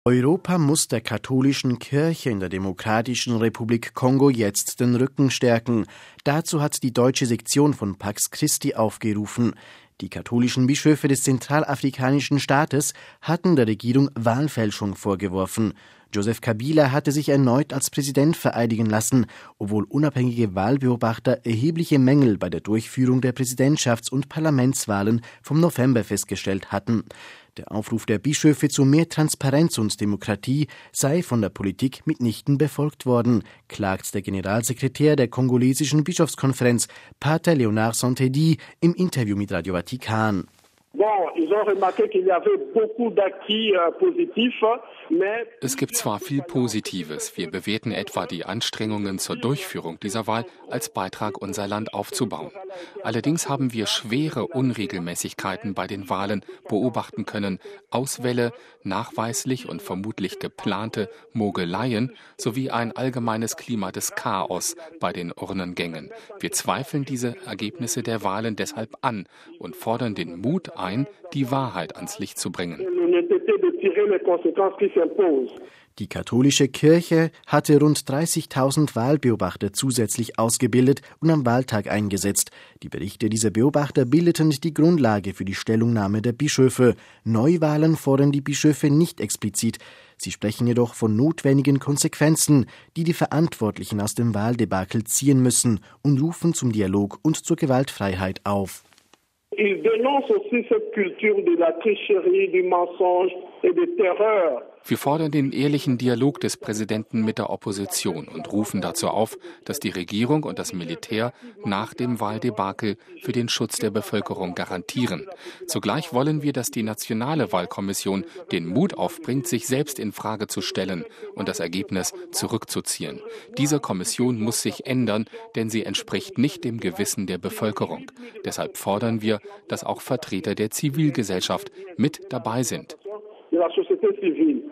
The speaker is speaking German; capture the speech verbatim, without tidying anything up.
Europa muss der katholischen Kirche in der Demokratischen Republik Kongo jetzt den Rücken stärken. Dazu hat die deutsche Sektion von Pax Christi aufgerufen. Die katholischen Bischöfe des zentralafrikanischen Staates hatten der Regierung Wahlfälschung vorgeworfen. Joseph Kabila hatte sich erneut als Präsident vereidigen lassen, obwohl unabhängige Wahlbeobachter erhebliche Mängel bei der Durchführung der Präsidentschafts- und Parlamentswahlen vom November festgestellt hatten. Der Aufruf der Bischöfe zu mehr Transparenz und Demokratie sei von der Politik mitnichten befolgt worden, klagt der Generalsekretär der kongolesischen Bischofskonferenz, Pater Léonard Santedi, im Interview mit Radio Vatikan. Es gibt zwar viel Positives, wir bewerten etwa die Anstrengungen zur Durchführung dieser Wahl als Beitrag, unser Land aufzubauen. Allerdings haben wir schwere Unregelmäßigkeiten bei den Wahlen beobachten können, Auswähle, nachweislich und vermutlich geplante Mogeleien sowie ein allgemeines Klima des Chaos bei den Urnengängen. Wir zweifeln diese Ergebnisse der Wahlen deshalb an und fordern den Mut ein, die Wahrheit ans Licht zu bringen. Die katholische Kirche hatte rund dreißigtausend Wahlbeobachter zusätzlich ausgebildet und am Wahltag eingesetzt. Die Berichte dieser Beobachter bildeten die Grundlage für die Stellungnahme der Bischöfe. Neuwahlen fordern die Bischöfe nicht explizit. Sie sprechen jedoch von notwendigen Konsequenzen, die die Verantwortlichen aus dem Wahldebakel ziehen müssen, und rufen zum Dialog und zur Gewaltfreiheit auf. Il dénonce aussi cette culture de la tricherie, du mensonge et de terreur. Wir fordern den ehrlichen Dialog des Präsidenten mit der Opposition und rufen dazu auf, dass die Regierung und das Militär nach dem Wahldebakel für den Schutz der Bevölkerung garantieren. Zugleich wollen wir, dass die Nationale Wahlkommission den Mut aufbringt, sich selbst in Frage zu stellen und das Ergebnis zurückzuziehen. Diese Kommission muss sich ändern, denn sie entspricht nicht dem Gewissen der Bevölkerung. Deshalb fordern wir, dass auch Vertreter der Zivilgesellschaft mit dabei sind.